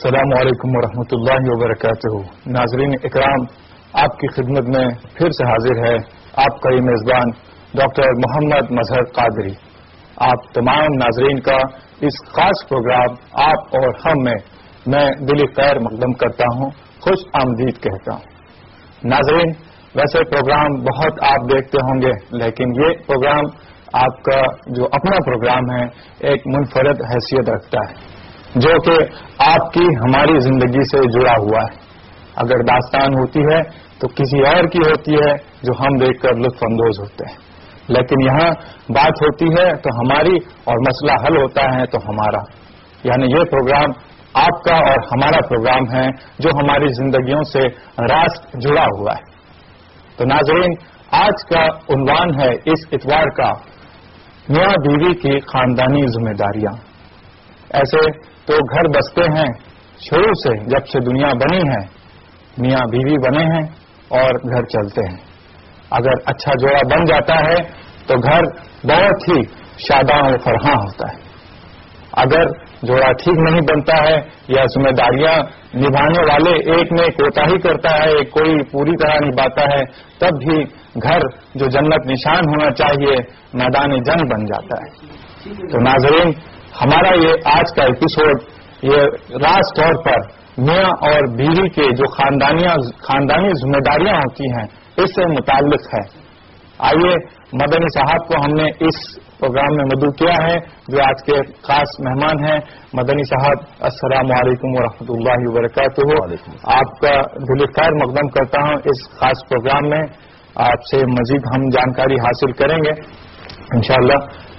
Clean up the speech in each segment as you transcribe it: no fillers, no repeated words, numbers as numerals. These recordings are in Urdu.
السلام علیکم ورحمۃ اللہ وبرکاتہ. ناظرین اکرام، آپ کی خدمت میں پھر سے حاضر ہے آپ کا یہ میزبان ڈاکٹر محمد مظہر قادری. آپ تمام ناظرین کا اس خاص پروگرام آپ اور ہم میں دلی خیر مقدم کرتا ہوں، خوش آمدید کہتا ہوں. ناظرین، ویسے پروگرام بہت آپ دیکھتے ہوں گے، لیکن یہ پروگرام آپ کا جو اپنا پروگرام ہے ایک منفرد حیثیت رکھتا ہے، جو کہ آپ کی ہماری زندگی سے جڑا ہوا ہے. اگر داستان ہوتی ہے تو کسی اور کی ہوتی ہے جو ہم دیکھ کر لطف اندوز ہوتے ہیں، لیکن یہاں بات ہوتی ہے تو ہماری اور مسئلہ حل ہوتا ہے تو ہمارا. یعنی یہ پروگرام آپ کا اور ہمارا پروگرام ہے جو ہماری زندگیوں سے راست جڑا ہوا ہے. تو ناظرین، آج کا عنوان ہے اس اتوار کا میاں بیوی کی خاندانی ذمہ داریاں. ایسے تو گھر بستے ہیں، شروع سے جب سے دنیا بنی ہے میاں بیوی بنے ہیں اور گھر چلتے ہیں. اگر اچھا جوڑا بن جاتا ہے تو گھر بہت ہی شاداں و فرحاں ہوتا ہے. اگر جوڑا ٹھیک نہیں بنتا ہے یا ذمہ داریاں نبھانے والے ایک میں کوتاہی کرتا ہے، کوئی پوری طرح نبھاتا ہے، تب بھی گھر جو جنت نشان ہونا چاہیے میدان جنگ بن جاتا ہے. تو ناظرین، ہمارا یہ آج کا ایپیسوڈ یہ راز طور پر میاں اور بیوی کے جو خاندانی ذمہ داریاں ہوتی ہیں اس سے متعلق ہے. آئیے مدنی صاحب کو ہم نے اس پروگرام میں مدعو کیا ہے جو آج کے خاص مہمان ہیں. مدنی صاحب، السلام علیکم ورحمۃ اللہ وبرکاتہ. آپ کا دل خیر مقدم کرتا ہوں اس خاص پروگرام میں. آپ سے مزید ہم جانکاری حاصل کریں گے انشاءاللہ.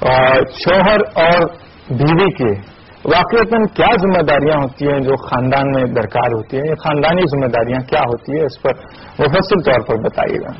شوہر اور بیوی کے واقعتاً کیا ذمہ داریاں ہوتی ہیں جو خاندان میں درکار ہوتی ہیں؟ یہ خاندانی ذمہ داریاں کیا ہوتی ہے، اس پر مفصل طور پر بتائیے گا.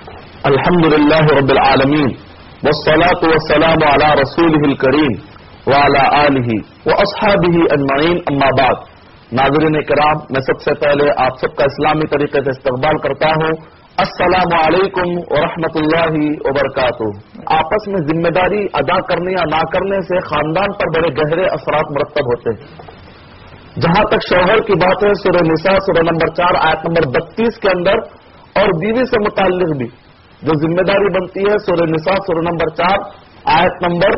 الحمدللہ رب العالمین والصلاة والسلام علی رسولہ الکریم وعلی آلہ واصحابہ اجمعین، اما بعد. ناظرین کرام، میں سب سے پہلے آپ سب کا اسلامی طریقے سے استقبال کرتا ہوں. السلام علیکم ورحمۃ اللہ وبرکاتہ. آپس میں ذمہ داری ادا کرنے یا نہ کرنے سے خاندان پر بڑے گہرے اثرات مرتب ہوتے ہیں. جہاں تک شوہر کی بات ہے، سورہ نساء سورہ نمبر 4 آیت نمبر 32 کے اندر، اور بیوی سے متعلق بھی جو ذمہ داری بنتی ہے سورہ نساء سورہ نمبر 4 آیت نمبر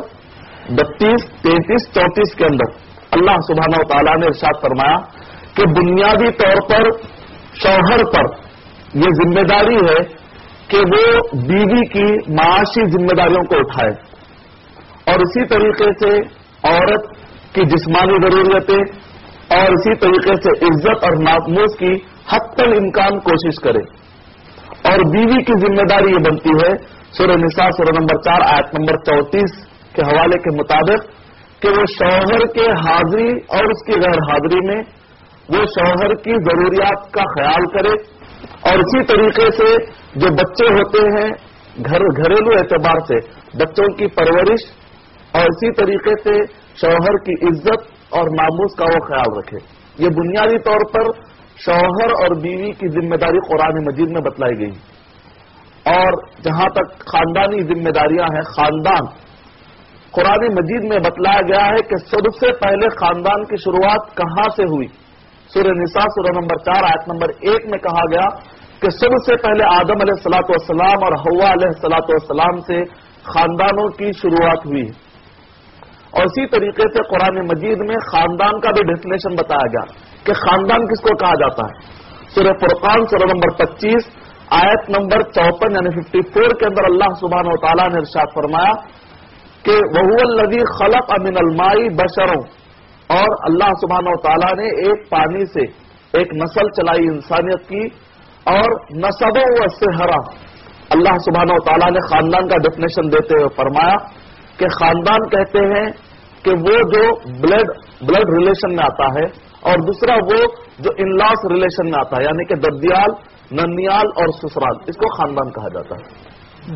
32، 33، 34 کے اندر اللہ سبحانہ و تعالیٰ نے ارشاد فرمایا کہ بنیادی طور پر شوہر پر یہ ذمہ داری ہے کہ وہ بیوی کی معاشی ذمہ داریوں کو اٹھائے، اور اسی طریقے سے عورت کی جسمانی ضرورتیں اور اسی طریقے سے عزت اور ناموس کی حتی الامکان کوشش کرے. اور بیوی کی ذمہ داری یہ بنتی ہے سورہ نساء سورہ نمبر 4 آیت نمبر 34 کے حوالے کے مطابق کہ وہ شوہر کے حاضری اور اس کی غیر حاضری میں وہ شوہر کی ضروریات کا خیال کرے، اور اسی طریقے سے جو بچے ہوتے ہیں گھریلو اعتبار سے بچوں کی پرورش، اور اسی طریقے سے شوہر کی عزت اور ناموس کا وہ خیال رکھے. یہ بنیادی طور پر شوہر اور بیوی کی ذمہ داری قرآن مجید میں بتلائی گئی. اور جہاں تک خاندانی ذمہ داریاں ہیں، خاندان قرآن مجید میں بتلایا گیا ہے کہ سب سے پہلے خاندان کی شروعات کہاں سے ہوئی. سورہ نساء سورہ نمبر 4 آیت نمبر 1 میں کہا گیا کہ سب سے پہلے آدم علیہ الصلوۃ والسلام اور حوا علیہ الصلوۃ والسلام سے خاندانوں کی شروعات ہوئی. اور اسی طریقے سے قرآن مجید میں خاندان کا بھی ڈیفینیشن بتایا گیا کہ خاندان کس کو کہا جاتا ہے. سورہ فرقان سورہ نمبر 25 آیت نمبر 54 یعنی 54 کے اندر اللہ سبحانہ و تعالیٰ نے ارشاد فرمایا کہ وَهُوَ الَّذِي خَلَقَ مِنَ الْمَاءِ بَشَرًا، اور اللہ سبحانہ و تعالیٰ نے ایک پانی سے ایک نسل چلائی انسانیت کی. اور نسبوں و سہرا، اللہ سبحانہ و تعالیٰ نے خاندان کا ڈیفینیشن دیتے ہوئے فرمایا کہ خاندان کہتے ہیں کہ وہ جو بلڈ ریلیشن میں آتا ہے، اور دوسرا وہ جو انلاس ریلیشن میں آتا ہے، یعنی کہ ددیال، ننیال اور سسرال، اس کو خاندان کہا جاتا ہے.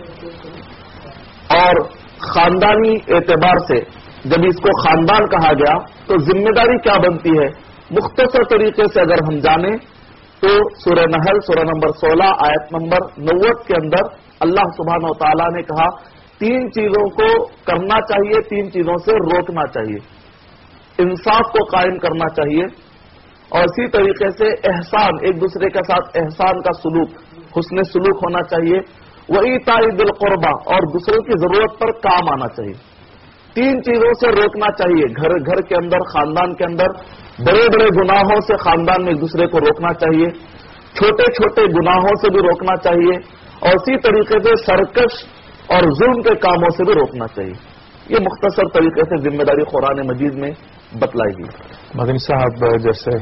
اور خاندانی اعتبار سے جب اس کو خاندان کہا گیا تو ذمہ داری کیا بنتی ہے، مختصر طریقے سے اگر ہم جانیں تو سورہ نحل سورہ نمبر 16 آیت نمبر 90 کے اندر اللہ سبحانہ و تعالیٰ نے کہا 3 چیزوں کو کرنا چاہیے، 3 چیزوں سے روکنا چاہیے. انصاف کو قائم کرنا چاہیے، اور اسی طریقے سے احسان، ایک دوسرے کے ساتھ احسان کا سلوک، حسن سلوک ہونا چاہیے. وَإِيتَاءِ ذِي الْقُرْبَى، اور دوسروں کی ضرورت پر کام آنا چاہیے. 3 چیزوں سے روکنا چاہیے، گھر کے اندر، خاندان کے اندر. بڑے بڑے گناہوں سے خاندان میں ایک دوسرے کو روکنا چاہیے، چھوٹے چھوٹے گناہوں سے بھی روکنا چاہیے، اور اسی طریقے سے سرکش اور ظلم کے کاموں سے بھی روکنا چاہیے. یہ مختصر طریقے سے ذمہ داری قرآن مجید میں بتلائی گئی. مدنی صاحب، جیسے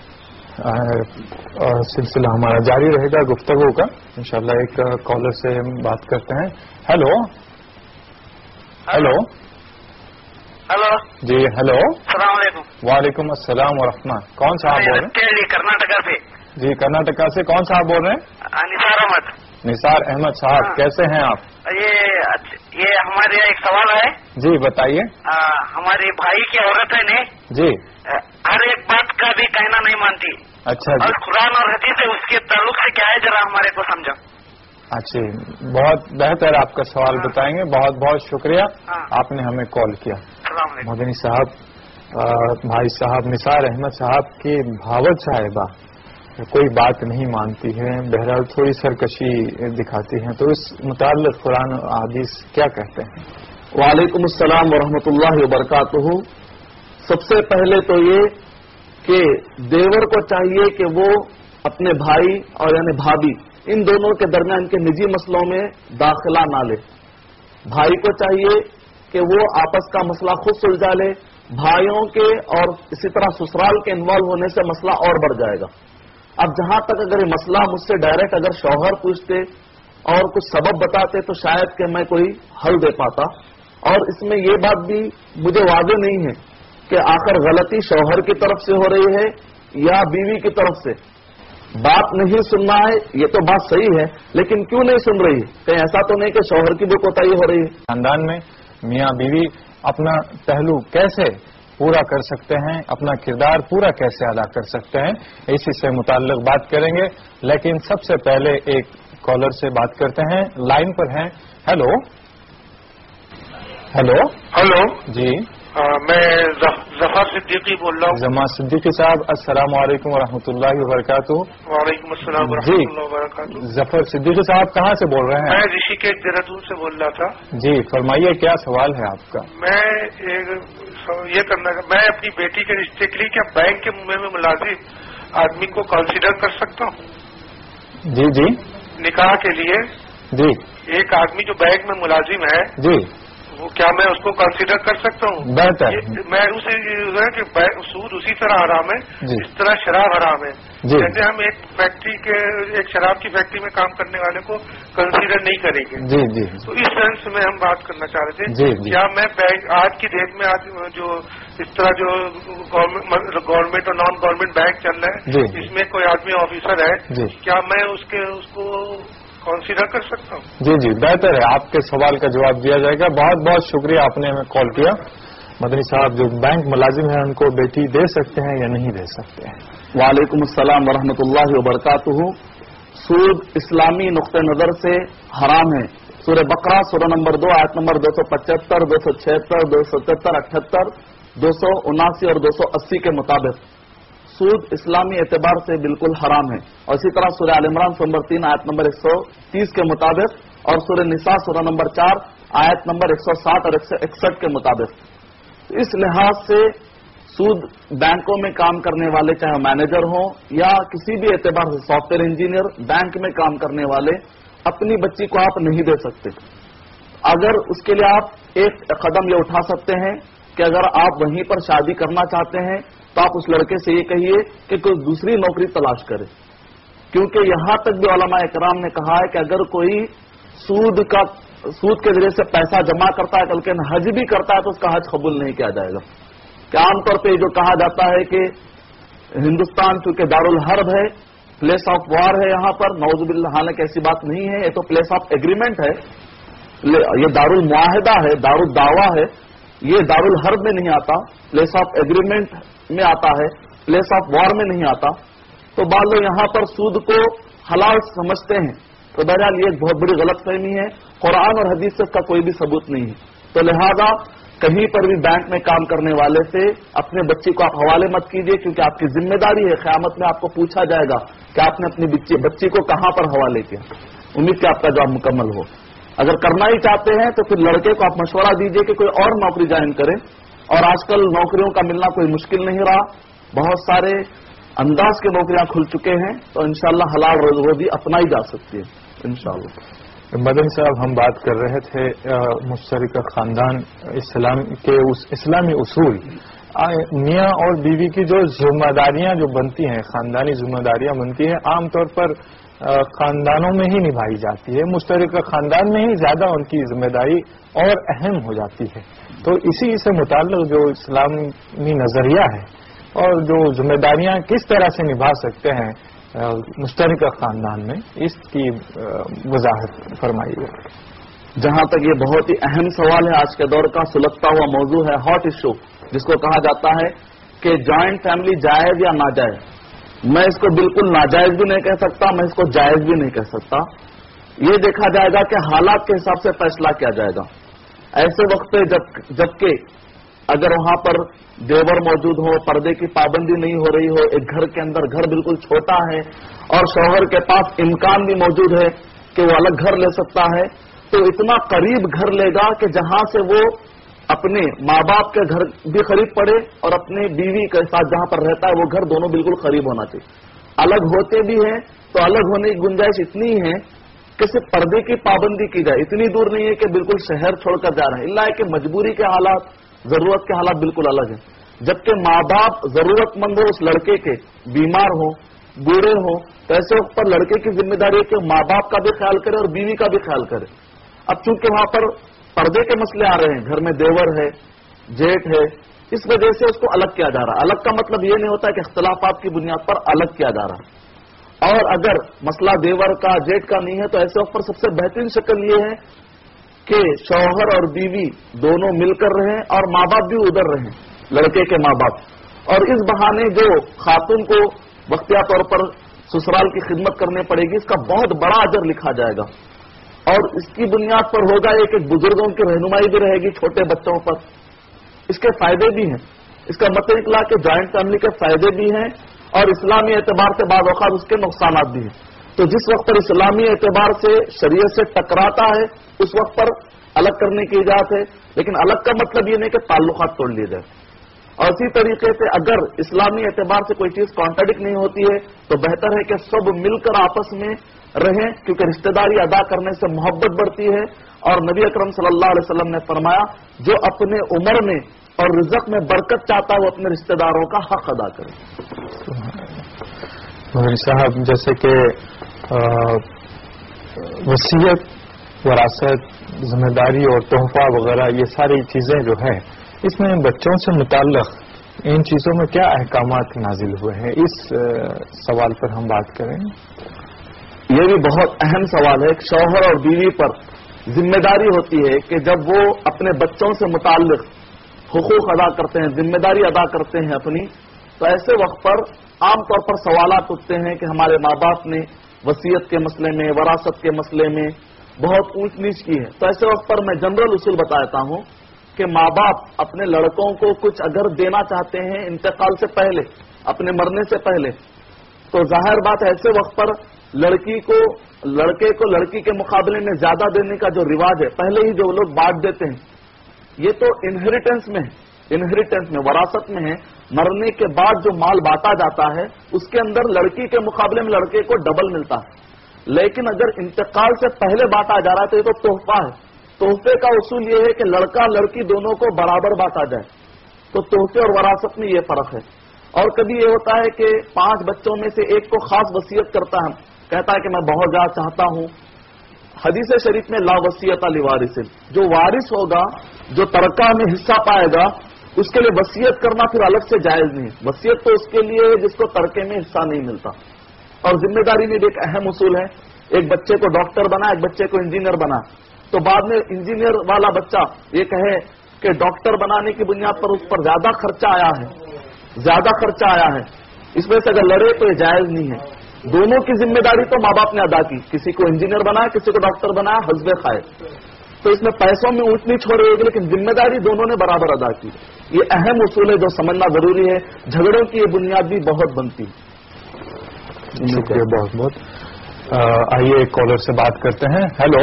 سلسلہ ہمارا جاری رہے گا گفتگو کا، انشاءاللہ ایک کالر سے ہم بات کرتے ہیں. ہیلو ہیلو ہلو جی ہیلو. السلام علیکم. وعلیکم السلام ورحمۃ. کون صاحب بول رہے ہیں؟ کرناٹکا سے. جی کرناٹکا سے کون صاحب بول رہے ہیں؟ نثار احمد. نثار احمد صاحب، کیسے ہیں آپ؟ یہ ہمارے ایک سوال ہے. جی بتائیے. ہمارے بھائی کی عورت ہے نا جی، ہر ایک بات کا بھی کہنا نہیں مانتی. اچھا جی. اور قرآن اور حدیث سے اس کے تعلق سے کیا ہے، ذرا ہمارے کو سمجھو. اچھا، بہت بہتر، آپ کا سوال بتائیں گے. بہت بہت شکریہ، آپ نے ہمیں کال کیا. السلام علیکم. مدنی صاحب، بھائی صاحب نثار احمد صاحب کی بھاوت صاحبہ کوئی بات نہیں مانتی ہے، بہرحال تھوڑی سرکشی دکھاتی ہیں، تو اس متعلق قرآن و حدیث کیا کہتے ہیں؟ وعلیکم السلام ورحمۃ اللہ وبرکاتہ. سب سے پہلے تو یہ کہ دیور کو چاہیے کہ وہ اپنے بھائی اور یعنی بھابھی، ان دونوں کے درمیان کے نجی مسئلوں میں داخلہ نہ لے. بھائی کو چاہیے کہ وہ آپس کا مسئلہ خود سلجھا لے. بھائیوں کے اور اسی طرح سسرال کے انوالو ہونے سے مسئلہ اور بڑھ جائے گا. اب جہاں تک اگر یہ مسئلہ مجھ سے ڈائریکٹ اگر شوہر پوچھتے اور کچھ سبب بتاتے تو شاید کہ میں کوئی حل دے پاتا. اور اس میں یہ بات بھی مجھے واضح نہیں ہے کہ آخر غلطی شوہر کی طرف سے ہو رہی ہے یا بیوی کی طرف سے. بات نہیں سننا ہے، یہ تو بات صحیح ہے، لیکن کیوں نہیں سن رہی؟ کہیں ایسا تو نہیں کہ شوہر کی بھی کوتاہی ہو رہی ہے؟ خاندان میں میاں بیوی اپنا پہلو کیسے پورا کر سکتے ہیں، اپنا کردار پورا کیسے ادا کر سکتے ہیں، اسی سے متعلق بات کریں گے. لیکن سب سے پہلے ایک کالر سے بات کرتے ہیں. لائن پر ہیں. Hello hello. ہلو جی میں ظفر صدیقی بول رہا ہوں. جمع صدیقی صاحب، السلام علیکم ورحمۃ اللہ وبرکاتہ. وعلیکم السلام ورحمۃ اللہ وبرکاتہ. ظفر صدیقی صاحب کہاں سے بول رہے میں ہیں؟ رشی کے دہرادون سے بول رہا تھا. جی فرمائیے، کیا سوال ہے آپ کا؟ میں یہ کرنا میں اپنی بیٹی کے رشتے کے لیے کیا بینک کے میں ملازم آدمی کو کنسیڈر کر سکتا ہوں جی جی نکاح کے لیے؟ جی ایک آدمی جو بینک میں ملازم ہے جی وہ کیا میں اس کو کنسیڈر کر سکتا ہوں؟ بہتر. میں اسے کہ سود اسی طرح حرام ہے جی. جس طرح شراب حرام ہے. جی. جیسے ہم ایک شراب کی فیکٹری میں کام کرنے والے کو کنسیڈر نہیں کریں گے. جی جی تو اس سینس میں ہم بات کرنا چاہ رہے تھے. جی جی. کیا میں بینک آج کی ڈیٹ میں جو اس طرح جو گورنمنٹ اور نان گورنمنٹ بینک چل رہے ہیں جی. اس میں کوئی آدمی آفیسر ہے جی. کیا میں اس کو کنسیڈر کر سکتا ہوں؟ جی جی بہتر ہے، آپ کے سوال کا جواب دیا جائے گا. بہت بہت شکریہ، آپ نے ہمیں کال کیا. مدنی صاحب، جو بینک ملازم ہیں ان کو بیٹی دے سکتے ہیں یا نہیں دے سکتے ہیں؟ وعلیکم السلام ورحمۃ اللہ وبرکاتہ. سود اسلامی نقطہ نظر سے حرام ہے. سورہ بقرہ سورہ نمبر 2 آیت نمبر 275 276 277 78 279 اور 280 کے مطابق سود اسلامی اعتبار سے بالکل حرام ہے. اور اسی طرح سورہ آل عمران سورہ نمبر 3 آیت نمبر 130 کے مطابق اور سورہ نساء سورہ نمبر 4 آیت نمبر 160 اور 161 کے مطابق. اس لحاظ سے سود بینکوں میں کام کرنے والے چاہے مینیجر ہوں یا کسی بھی اعتبار سے سافٹ ویئر انجینئر بینک میں کام کرنے والے اپنی بچی کو آپ نہیں دے سکتے. اگر اس کے لیے آپ ایک قدم یہ اٹھا سکتے ہیں کہ اگر آپ وہیں پر شادی کرنا چاہتے ہیں تو آپ اس لڑکے سے یہ کہیے کہ کوئی دوسری نوکری تلاش کرے. کیونکہ یہاں تک بھی علماء اکرام نے کہا ہے کہ اگر کوئی سود کے ذریعے سے پیسہ جمع کرتا ہے بلکہ حج بھی کرتا ہے تو اس کا حج قبول نہیں کیا جائے گا. کہ عام طور پہ جو کہا جاتا ہے کہ ہندوستان چونکہ دارالحرب ہے، پلیس آف وار ہے، یہاں پر نعوذ باللہ، حالانکہ ایسی بات نہیں ہے، یہ تو پلیس آف ایگریمنٹ ہے، یہ دارالمعاہدہ ہے، دارالدعوہ ہے. یہ دارالحرب میں نہیں آتا، پلیس آف ایگریمنٹ میں آتا ہے، پلیس آف وار میں نہیں آتا. تو بعض لوگ یہاں پر سود کو حلال سمجھتے ہیں. تو بہرحال یہ ایک بہت بڑی غلط فہمی ہے. قرآن اور حدیث سے اس کا کوئی بھی ثبوت نہیں ہے. تو لہذا کہیں پر بھی بینک میں کام کرنے والے سے اپنے بچی کو آپ حوالے مت کیجیے، کیونکہ آپ کی ذمہ داری ہے، قیامت میں آپ کو پوچھا جائے گا کہ آپ نے اپنی بچی کو کہاں پر حوالے کیا۔ امید کہ آپ کا جواب مکمل ہو۔ اگر کرنا ہی چاہتے ہیں تو پھر لڑکے کو آپ مشورہ دیجیے کہ کوئی اور نوکری جوائن کرے، اور آج کل نوکریوں کا ملنا کوئی مشکل نہیں رہا، بہت سارے انداز کے نوکریاں کھل چکے ہیں، تو انشاءاللہ حلال روزی اپنائی جا سکتی ہے انشاءاللہ۔ مدنی صاحب، ہم بات کر رہے تھے مشترکہ خاندان اسلام کے اس اسلامی اصول، میاں اور بیوی کی جو ذمہ داریاں جو بنتی ہیں، خاندانی ذمہ داریاں بنتی ہیں، عام طور پر خاندانوں میں ہی نبھائی جاتی ہے، مشترکہ خاندان میں ہی زیادہ ان کی ذمہ داری اور اہم ہو جاتی ہے۔ تو اسی سے متعلق جو اسلامی نظریہ ہے اور جو ذمہ داریاں کس طرح سے نبھا سکتے ہیں مشترکہ خاندان میں، اس کی وضاحت فرمائیے۔ جہاں تک یہ بہت ہی اہم سوال ہے، آج کے دور کا سلگتا ہوا موضوع ہے، ہاٹ ایشو جس کو کہا جاتا ہے کہ جوائنٹ فیملی جائز یا ناجائز۔ میں اس کو بالکل ناجائز بھی نہیں کہہ سکتا، میں اس کو جائز بھی نہیں کہہ سکتا۔ یہ دیکھا جائے گا کہ حالات کے حساب سے فیصلہ کیا جائے گا۔ ایسے وقت پہ جبکہ اگر وہاں پر دیور موجود ہو، پردے کی پابندی نہیں ہو رہی ہو، ایک گھر کے اندر گھر بالکل چھوٹا ہے اور شوہر کے پاس امکان بھی موجود ہے کہ وہ الگ گھر لے سکتا ہے، تو اتنا قریب گھر لے گا کہ جہاں سے وہ اپنے ماں باپ کے گھر بھی قریب پڑے اور اپنے بیوی کے ساتھ جہاں پر رہتا ہے وہ گھر دونوں بالکل قریب ہونا چاہیے۔ الگ ہوتے بھی ہیں تو الگ ہونے کی گنجائش اتنی ہے کہ صرف پردے کی پابندی کی جائے، اتنی دور نہیں ہے کہ بالکل شہر چھوڑ کر جا رہے ہیں، اللہ ہے کہ مجبوری کے حالات، ضرورت کے حالات بالکل الگ ہیں۔ جبکہ ماں باپ ضرورت مند ہو اس لڑکے کے، بیمار ہوں، بوڑھے ہوں، تو ایسے وقت پر لڑکے کی ذمہ داری ہے کہ ماں باپ کا بھی خیال کرے اور بیوی کا بھی خیال کرے۔ اب چونکہ وہاں پر پردے کے مسئلے آ رہے ہیں، گھر میں دیور ہے، جیٹ ہے، اس وجہ سے اس کو الگ کیا جا رہا ہے۔ الگ کا مطلب یہ نہیں ہوتا کہ اختلافات کی بنیاد پر الگ کیا جا رہا ہے۔ اور اگر مسئلہ دیور کا جیٹ کا نہیں ہے تو ایسے وقت پر سب سے بہترین شکل یہ ہے کہ شوہر اور بیوی دونوں مل کر رہیں اور ماں باپ بھی ادھر رہیں، لڑکے کے ماں باپ، اور اس بہانے جو خاتون کو وقتیہ طور پر سسرال کی خدمت کرنے پڑے گی، اس کا بہت بڑا اجر لکھا جائے گا، اور اس کی بنیاد پر ہوگا ایک بزرگوں کی رہنمائی بھی رہے گی چھوٹے بچوں پر۔ اس کے فائدے بھی ہیں، اس کا مطلب نکلا کہ جوائنٹ فیملی کے فائدے بھی ہیں اور اسلامی اعتبار سے بعض اوقات اس کے نقصانات بھی ہیں۔ تو جس وقت پر اسلامی اعتبار سے شریعت سے ٹکراتا ہے اس وقت پر الگ کرنے کی اجازت ہے، لیکن الگ کا مطلب یہ نہیں کہ تعلقات توڑ لیے جائے۔ اور اسی طریقے سے اگر اسلامی اعتبار سے کوئی چیز کانٹرڈکٹ نہیں ہوتی ہے تو بہتر ہے کہ سب مل کر آپس میں رہیں، کیونکہ رشتہ داری ادا کرنے سے محبت بڑھتی ہے، اور نبی اکرم صلی اللہ علیہ وسلم نے فرمایا جو اپنے عمر میں اور رزق میں برکت چاہتا ہے وہ اپنے رشتہ داروں کا حق ادا کرے۔ مدنی صاحب، جیسے کہ وصیت، وراثت، ذمہ داری اور تحفہ وغیرہ یہ ساری چیزیں جو ہے، اس میں بچوں سے متعلق ان چیزوں میں کیا احکامات نازل ہوئے ہیں، اس سوال پر ہم بات کریں۔ یہ بھی بہت اہم سوال ہے۔ شوہر اور بیوی پر ذمہ داری ہوتی ہے کہ جب وہ اپنے بچوں سے متعلق حقوق ادا کرتے ہیں، ذمہ داری ادا کرتے ہیں اپنی، تو ایسے وقت پر عام طور پر سوالات اٹھتے ہیں کہ ہمارے ماں باپ نے وصیت کے مسئلے میں، وراثت کے مسئلے میں بہت اونچ نیچ کی ہے۔ تو ایسے وقت پر میں جنرل اصول بتاتا ہوں کہ ماں باپ اپنے لڑکوں کو کچھ اگر دینا چاہتے ہیں انتقال سے پہلے، اپنے مرنے سے پہلے، تو ظاہر بات ہے ایسے وقت پر لڑکے کو لڑکی کے مقابلے میں زیادہ دینے کا جو رواج ہے، پہلے ہی جو لوگ بانٹ دیتے ہیں، یہ تو انہیریٹنس میں ہے، انہیریٹنس میں، وراثت میں ہے۔ مرنے کے بعد جو مال بانٹا جاتا ہے اس کے اندر لڑکی کے مقابلے میں لڑکے کو ڈبل ملتا ہے، لیکن اگر انتقال سے پہلے بانٹا جا رہا ہے تو یہ تو تحفہ ہے۔ تحفے کا اصول یہ ہے کہ لڑکا لڑکی دونوں کو برابر بانٹا جائے، تو تحفے اور وراثت میں یہ فرق ہے۔ اور کبھی یہ ہوتا ہے کہ 5 بچوں میں سے ایک کو خاص وصیت کرتا ہے، کہتا ہے کہ میں بہت زیادہ چاہتا ہوں۔ حدیث شریف میں لا وصیت لوارث، جو وارث ہوگا، جو ترکہ میں حصہ پائے گا، اس کے لیے وصیت کرنا پھر الگ سے جائز نہیں۔ وصیت تو اس کے لیے جس کو ترکے میں حصہ نہیں ملتا۔ اور ذمہ داری میں بھی ایک اہم اصول ہے، ایک بچے کو ڈاکٹر بنا، ایک بچے کو انجینئر بنا، تو بعد میں انجینئر والا بچہ یہ کہے کہ ڈاکٹر بنانے کی بنیاد پر اس پر زیادہ خرچہ آیا ہے، اس وجہ سے اگر لڑے تو یہ جائز نہیں ہے۔ دونوں کی ذمہ داری تو ماں باپ نے ادا کی، کسی کو انجینئر بنایا، کسی کو ڈاکٹر بنایا، حسب خیر۔ تو تو اس میں پیسوں میں ऊंच नीच हो रही होगी, लेकिन जिम्मेदारी दोनों ने बराबर अदा की। ये अहम उसूल है जो समझना जरूरी है। झगड़ों की ये बुनियाद भी बहुत बनती है। शुक्रिया बहुत बहुत। आइए एक कॉलर से बात करते हैं। हेलो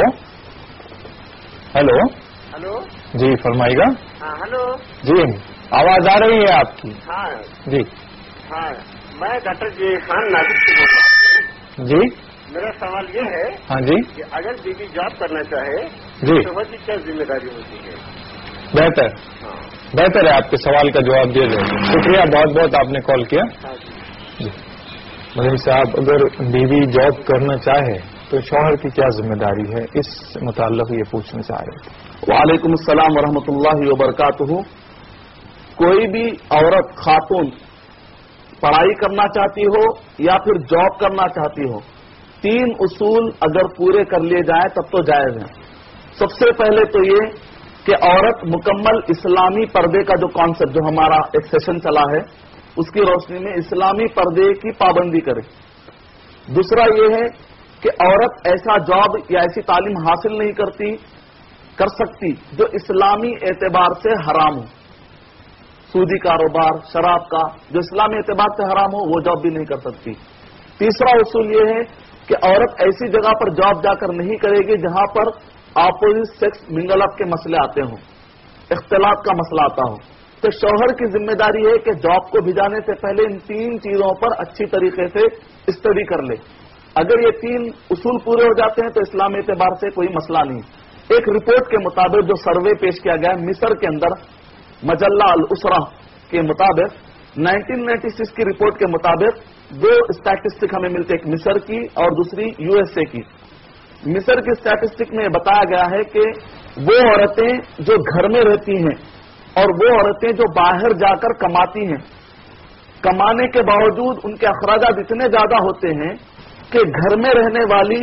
हेलो हेलो जी, फरमाइएगा। हाँ हेलो जी, आवाज आ रही है आपकी? हाँ जी हाँ, मैं डॉक्टर जी खान नाजिर से बोल रहा हूँ। जी, मेरा सवाल ये है हाँ जी कि अगर बीवी जॉब करना चाहे जी, तो उसकी क्या जिम्मेदारी होती है? बेहतर हाँ बेहतर है, आपके सवाल का जवाब दिया जाएगा। शुक्रिया बहुत बहुत, आपने कॉल किया। हाँ जी। मदनी साहब, अगर बीवी जॉब करना चाहे तो शौहर की क्या जिम्मेदारी है, इस मुताल्लिक़ ये पूछना चाह रहे थे। वालेकुम अस्सलाम वरहमतुल्लाहि वबरकातुहू। कोई भी औरत खातून पढ़ाई करना चाहती हो या फिर जॉब करना चाहती हो, 3 उसूल अगर पूरे कर लिए जाए तब तो जायज है। सबसे पहले तो ये कि औरत मुकम्मल इस्लामी पर्दे का जो कॉन्सेप्ट, जो हमारा एक सेशन चला है, उसकी रोशनी में इस्लामी पर्दे की पाबंदी करे। दूसरा ये है कि औरत ऐसा जॉब या ऐसी तालीम हासिल नहीं कर सकती जो इस्लामी एतबार से हराम हो। सूदी कारोबार, शराब का जो इस्लामी एतबार से हराम हो वो जॉब भी नहीं कर सकती। तीसरा उसूल ये है कि औरत ऐसी जगह पर जॉब जाकर नहीं करेगी जहां पर अपोजिट सेक्स मिंगल अप के मसले आते हों, इख्तिलात का मसला आता हो। तो शौहर की जिम्मेदारी है कि जॉब को भिजाने से पहले इन 3 चीजों पर अच्छी तरीके से स्टडी कर ले। अगर ये 3 उसूल पूरे हो जाते हैं तो इस्लामी एतबार से कोई मसला नहीं। एक रिपोर्ट के मुताबिक जो सर्वे पेश किया गया मिस्र के अंदर, मजल्ला अल उसरा के मुताबिक 1996 की रिपोर्ट के मुताबिक 2 स्टैटिस्टिक हमें मिलते, एक मिस्र की और दूसरी यूएसए की। मिस्र की स्टैटिस्टिक में बताया गया है कि वो औरतें जो घर में रहती हैं और वो औरतें जो बाहर जाकर कमाती हैं, कमाने के बावजूद उनके अखराजात इतने ज्यादा होते हैं कि घर में रहने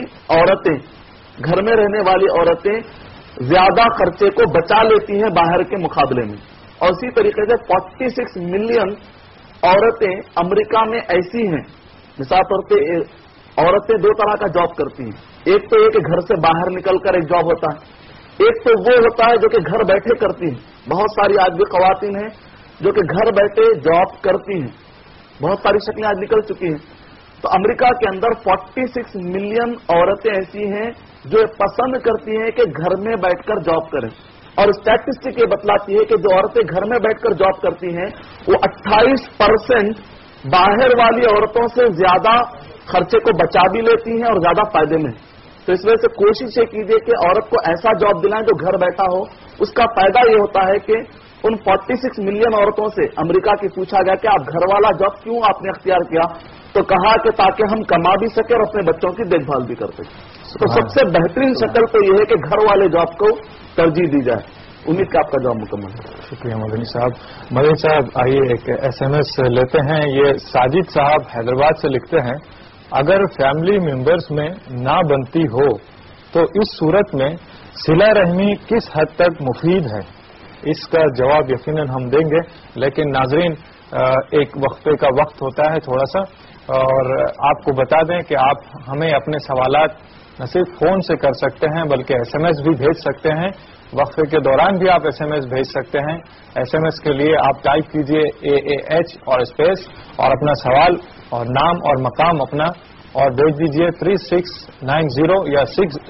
वाली औरतें ज्यादा खर्चे को बचा लेती हैं बाहर के मुकाबले में। और इसी तरीके से 46 मिलियन औरतें अमेरिका में ऐसी हैं, मिसाल तौर पे औरतें 2 तरह का जॉब करती हैं। एक तो ये कि घर से बाहर निकलकर एक जॉब होता है, एक तो वो होता है जो कि घर बैठे करती हैं। बहुत सारी आज भी ख्वातीन हैं जो कि घर बैठे जॉब करती हैं, बहुत सारी शक्लें आज निकल चुकी हैं। तो अमेरिका के अंदर 46 मिलियन औरतें ऐसी हैं जो पसंद करती हैं कि घर में बैठकर जॉब करें। और स्टैटिस्टिक ये बतलाती है कि जो औरतें घर में बैठकर जॉब करती हैं वो 28% बाहर वाली औरतों से ज्यादा खर्चे को बचा भी लेती हैं और ज्यादा फायदे में। तो इस वजह से कोशिश ये कीजिए कि औरत को ऐसा जॉब दिलाएं जो घर बैठा हो। उसका फायदा ये होता है कि उन 46 मिलियन औरतों से अमेरिका की पूछा गया कि आप घर वाला जॉब क्यों आपने अख्तियार किया, तो कहा कि ताकि हम कमा भी सके और अपने बच्चों की देखभाल भी कर सकें। तो सबसे बेहतरीन शक्ल तो यह है कि घर वाले जॉब को तरजीह दी जाए। उम्मीद का आपका जवाब मुकम्मल है। शुक्रिया मदनी साहब। मदनी साहब, आइए एक SMS लेते हैं। ये साजिद साहब हैदराबाद से लिखते हैं, अगर फैमिली मेंबर्स में ना बनती हो तो इस सूरत में सिला रहमी किस हद तक मुफीद है? इसका जवाब यकीनन हम देंगे, लेकिन नाजरीन एक वक्फे का वक्त होता है थोड़ा सा, और आपको बता दें कि आप हमें अपने सवालात न सिर्फ फोन से कर सकते हैं बल्कि SMS भी भेज सकते हैं। वक्फे के दौरान भी आप SMS भेज सकते हैं। SMS के लिए आप टाइप कीजिए AAH और स्पेस और अपना सवाल और नाम और मकाम अपना और भेज दीजिए 3690 या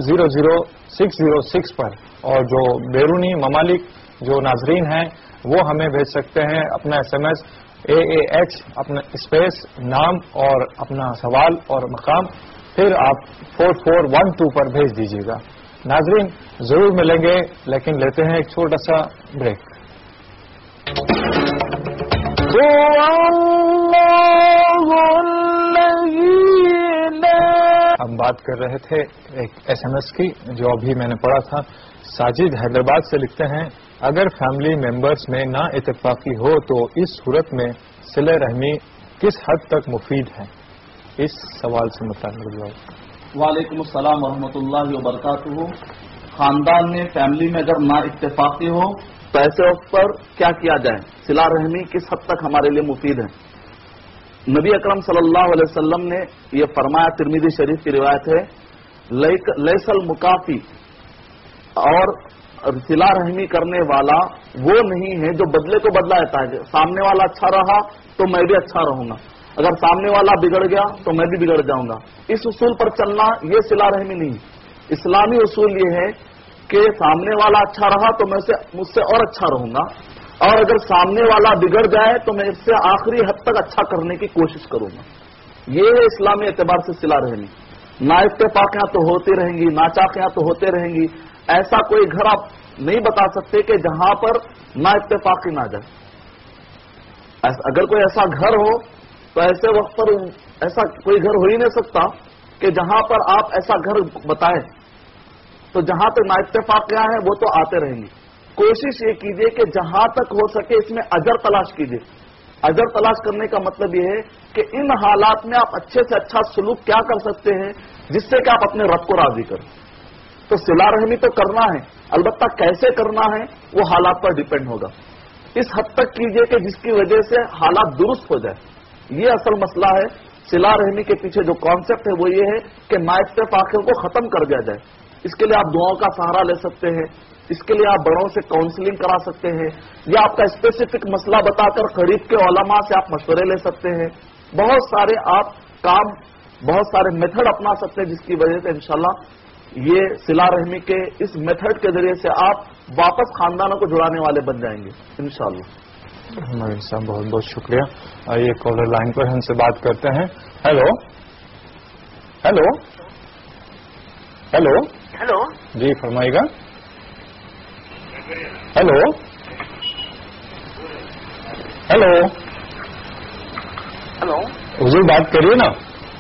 600606 पर। और जो बैरूनी ममालिक जो नाजरीन हैं वो हमें भेज सकते हैं अपना SMS AAH अपना स्पेस नाम और अपना सवाल और मकाम, फिर आप 4412 पर भेज दीजिएगा। नाजरीन जरूर मिलेंगे, लेकिन लेते हैं एक छोटा सा ब्रेक। हम बात कर रहे थे एक SMS की जो अभी मैंने पढ़ा था। साजिद हैदराबाद से लिखते हैं, अगर फैमिली मेंबर्स में ना इत्तेफाकी हो तो इस सूरत में सिले रहमी किस हद तक मुफीद है? इस सवाल से मुताल्लिक़। वालेकुम अस्सलाम वरहमतुल्लाहि वबरकातुहू। खानदान में, फैमिली में अगर ना इत्तेफाकी हो तो ऐसे वक्त पर क्या किया जाए? सिला रहमी किस हद तक हमारे लिए मुफीद है? नबी अकरम सल्लल्लाहु अलैहि वसल्लम ने यह फरमाया, तिरमिज़ी शरीफ की रिवायत है, लैसल मुकाफी और صلہ رحمی کرنے والا وہ نہیں ہے جو بدلے کو بدلا دیتا ہے. سامنے والا اچھا رہا تو میں بھی اچھا رہوں گا, اگر سامنے والا بگڑ گیا تو میں بھی بگڑ جاؤں گا. اس اصول پر چلنا یہ صلہ رحمی نہیں. اسلامی اصول یہ ہے کہ سامنے والا اچھا رہا تو میں مجھ سے اور اچھا رہوں گا, اور اگر سامنے والا بگڑ جائے تو میں اس سے آخری حد تک اچھا کرنے کی کوشش کروں گا. یہ ہے اسلامی اعتبار سے صلہ رحمی. نا اتفاقیاں تو ہوتی رہیں گی, ناچاقیاں تو ہوتے رہیں گی. ایسا کوئی گھر آپ نہیں بتا سکتے کہ جہاں پر نا اتفاقی نہ جائے. اگر کوئی ایسا گھر ہو تو ایسے وقت پر ایسا کوئی گھر ہو ہی نہیں سکتا کہ جہاں پر آپ ایسا گھر بتائیں. تو جہاں پہ نا اتفاقیاں ہیں وہ تو آتے رہیں گی. کوشش یہ کیجیے کہ جہاں تک ہو سکے اس میں اجر تلاش کیجیے. اجر تلاش کرنے کا مطلب یہ ہے کہ ان حالات میں آپ اچھے سے اچھا سلوک کیا کر سکتے ہیں جس سے کہ آپ اپنے رب کو راضی کریں. تو صلہ رحمی تو کرنا ہے, البتہ کیسے کرنا ہے وہ حالات پر ڈیپینڈ ہوگا. اس حد تک کیجیے کہ جس کی وجہ سے حالات درست ہو جائے. یہ اصل مسئلہ ہے. صلہ رحمی کے پیچھے جو کانسیپٹ ہے وہ یہ ہے کہ نا اتفاقیوں کو ختم کر دیا جائے. اس کے لیے آپ دعاؤں کا سہارا لے سکتے ہیں, اس کے لیے آپ بڑوں سے کاؤنسلنگ کرا سکتے ہیں, یا آپ کا اسپیسیفک مسئلہ بتا کر قریب کے علماء سے آپ مشورے لے سکتے ہیں. بہت سارے آپ کام, بہت سارے میتھڈ اپنا سکتے ہیں جس کی وجہ سے انشاءاللہ یہ صلہ رحمی کے اس میتھڈ کے ذریعے سے آپ واپس خاندانوں کو جڑانے والے بن جائیں گے انشاءاللہ. صاحب بہت بہت شکریہ. یہ کالر لائن پر ہم سے بات کرتے ہیں. ہیلو ہیلو ہیلو ہیلو, جی فرمائیے گا. ہیلو ہیلو ہیلو, حضور بات کریے نا,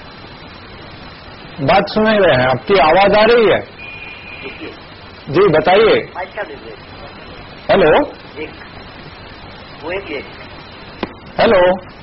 بات سن نہیں رہے ہیں, آپ کی آواز آ رہی ہے. جی بتائیے. ہیلو ہیلو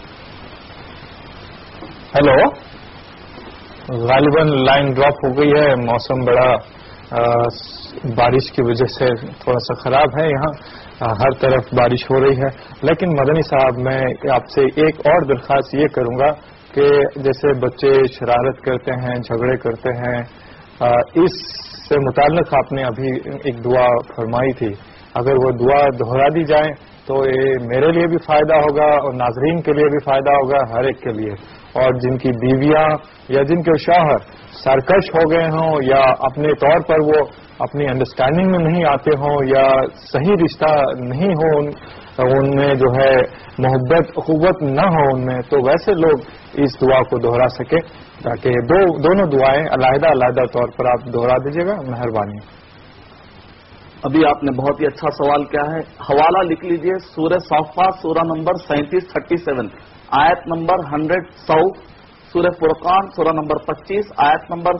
ہیلو, غالباً لائن ڈراپ ہو گئی ہے. موسم بڑا بارش کی وجہ سے تھوڑا سا خراب ہے. یہاں ہر طرف بارش ہو رہی ہے. لیکن مدنی صاحب میں آپ سے ایک اور درخواست یہ کروں گا کہ جیسے بچے شرارت کرتے ہیں, جھگڑے کرتے ہیں, اس سے متعلق آپ نے ابھی ایک دعا فرمائی تھی. اگر وہ دعا دہرا دی جائے تو یہ میرے لیے بھی فائدہ ہوگا اور ناظرین کے لیے بھی فائدہ ہوگا, ہر ایک کے لیے. اور جن کی بیویاں یا جن کے شوہر سرکش ہو گئے ہوں یا اپنے طور پر وہ اپنی انڈرسٹینڈنگ میں نہیں آتے ہوں یا صحیح رشتہ نہیں ہو ان میں, جو ہے محبت اخوت نہ ہو ان میں, تو ویسے لوگ اس دعا کو دہرا سکے. تاکہ دونوں دعائیں علیحدہ علیحدہ طور پر آپ دہرا دیجیے گا, مہربانی. ابھی آپ نے بہت ہی اچھا سوال کیا ہے. حوالہ لکھ لیجئے, سورہ صافات سورہ نمبر 37 آیت نمبر 100, سورہ فرقان سورہ نمبر 25 آیت نمبر